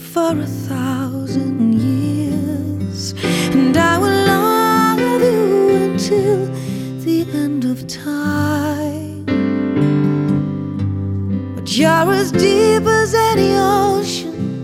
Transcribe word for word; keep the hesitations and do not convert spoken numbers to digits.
for a thousand years, and I will love you until the end of time. But you're as deep as any other